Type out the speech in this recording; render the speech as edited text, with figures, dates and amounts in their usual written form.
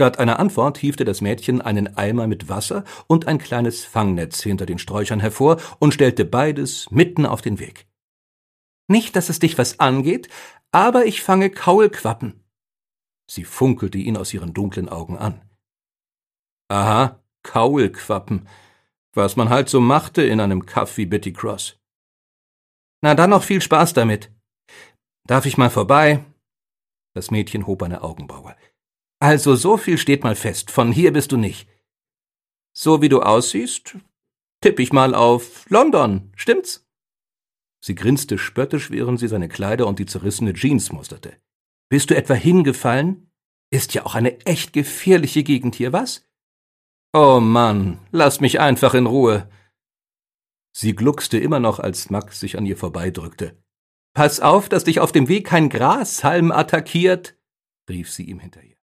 Statt einer Antwort hiefte das Mädchen einen Eimer mit Wasser und ein kleines Fangnetz hinter den Sträuchern hervor und stellte beides mitten auf den Weg. »Nicht, dass es dich was angeht, aber ich fange Kaulquappen.« Sie funkelte ihn aus ihren dunklen Augen an. »Aha, Kaulquappen, was man halt so machte in einem Kaff wie Bitty Cross.« »Na dann noch viel Spaß damit. Darf ich mal vorbei?« Das Mädchen hob eine Augenbraue. »Also so viel steht mal fest, von hier bist du nicht. So wie du aussiehst, tipp ich mal auf London, stimmt's?« Sie grinste spöttisch, während sie seine Kleider und die zerrissene Jeans musterte. »Bist du etwa hingefallen? Ist ja auch eine echt gefährliche Gegend hier, was?« »Oh Mann, lass mich einfach in Ruhe.« Sie gluckste immer noch, als Max sich an ihr vorbeidrückte. »Pass auf, dass dich auf dem Weg kein Grashalm attackiert«, rief sie ihm hinterher.